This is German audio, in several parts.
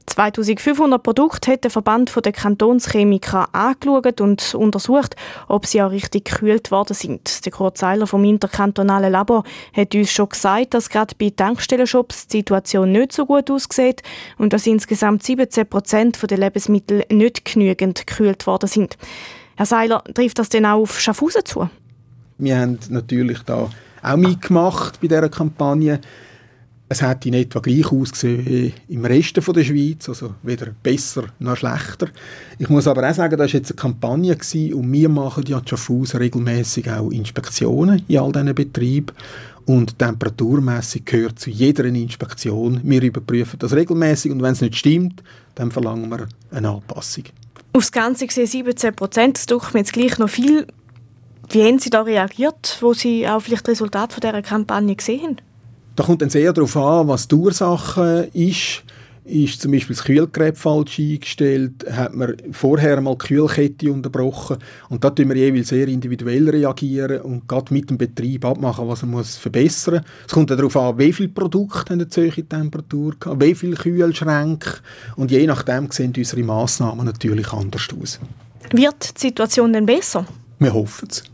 2500 Produkte hat der Verband der Kantonschemiker angeschaut und untersucht, ob sie auch richtig gekühlt worden sind. Der Kurt Seiler vom interkantonalen Labor hat uns schon gesagt, dass gerade bei Tankstellenshops die Situation nicht so gut aussieht und dass insgesamt 17% der Lebensmittel nicht genügend gekühlt worden sind. Herr Seiler, trifft das denn auch auf Schaffhausen zu? Wir haben natürlich da auch mitgemacht bei dieser Kampagne. Es hat in etwa gleich ausgesehen wie im Rest der Schweiz, also weder besser noch schlechter. Ich muss aber auch sagen, das war jetzt eine Kampagne und wir machen ja in Schaffhausen regelmässig auch Inspektionen in all diesen Betrieben. Und die Temperaturmessung gehört zu jeder Inspektion. Wir überprüfen das regelmäßig und wenn es nicht stimmt, dann verlangen wir eine Anpassung. Aufs Ganze gesehen 17%, das tut mir jetzt gleich noch viel. Wie haben Sie da reagiert, wo Sie auch vielleicht das Resultat von dieser Kampagne gesehen haben? Da kommt dann sehr darauf an, was die Ursache ist. Ist zum Beispiel das Kühlgerät falsch eingestellt? Hat man vorher mal die Kühlkette unterbrochen? Und da reagieren wir jeweils sehr individuell reagieren und gerade mit dem Betrieb abmachen, was er muss verbessern muss. Es kommt dann darauf an, wie viele Produkte haben eine zu hohe Temperatur gehabt, wie viele Kühlschränke. Und je nachdem sehen unsere Massnahmen natürlich anders aus. Wird die Situation denn besser? Wir hoffen es.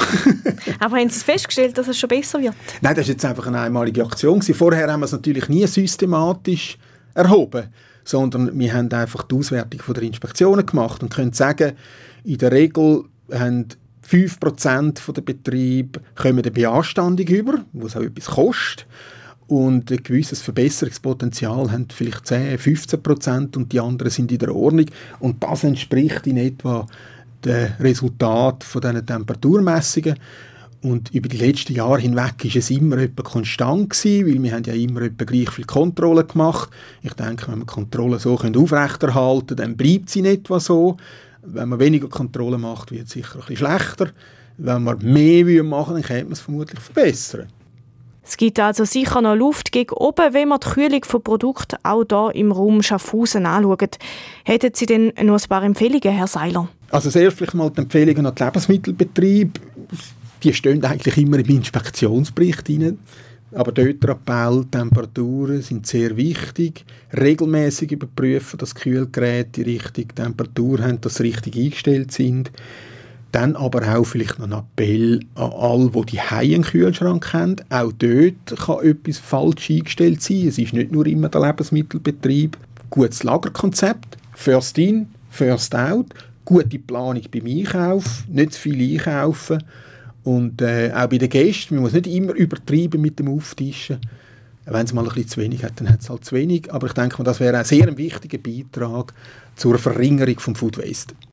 Aber haben Sie festgestellt, dass es schon besser wird? Nein, das war jetzt einfach eine einmalige Aktion. Vorher haben wir es natürlich nie systematisch erhoben, sondern wir haben einfach die Auswertung von der Inspektionen gemacht und können sagen, in der Regel haben 5% der Betriebe kommen eine Beanstandung über, was auch etwas kostet. Und ein gewisses Verbesserungspotenzial haben vielleicht 10-15% und die anderen sind in der Ordnung. Und das entspricht in etwa dem Resultat von diesen Temperaturmessungen. Und über die letzten Jahre hinweg war es immer etwa konstant gewesen, weil wir haben ja immer etwa gleich viel Kontrollen gemacht. Ich denke, wenn wir Kontrollen so aufrechterhalten können, dann bleibt sie in etwa so. Wenn man weniger Kontrollen macht, wird es sicher ein bisschen schlechter. Wenn man mehr machen will, dann könnte man es vermutlich verbessern. Es gibt also sicher noch Luft gegen oben, wenn man die Kühlung von Produkten auch hier im Raum Schaffhausen anschaut. Hätten Sie denn noch ein paar Empfehlungen, Herr Seiler? Also zuerst vielleicht mal die Empfehlungen an die Lebensmittelbetriebe. Die stehen eigentlich immer im Inspektionsbericht rein. Aber dort der Appell, Temperaturen sind sehr wichtig. Regelmäßig überprüfen, dass die Kühlgeräte die richtige Temperatur haben, dass sie richtig eingestellt sind. Dann aber auch vielleicht noch ein Appell an alle, die die einen Kühlschrank haben. Auch dort kann etwas falsch eingestellt sein. Es ist nicht nur immer der Lebensmittelbetrieb. Gutes Lagerkonzept, First in, First out. Gute Planung beim Einkauf, nicht zu viel einkaufen. Und auch bei den Gästen, man muss nicht immer übertreiben mit dem Auftischen. Wenn es mal ein bisschen zu wenig hat, dann hat es halt zu wenig. Aber ich denke, das wäre ein sehr wichtiger Beitrag zur Verringerung des Food Waste.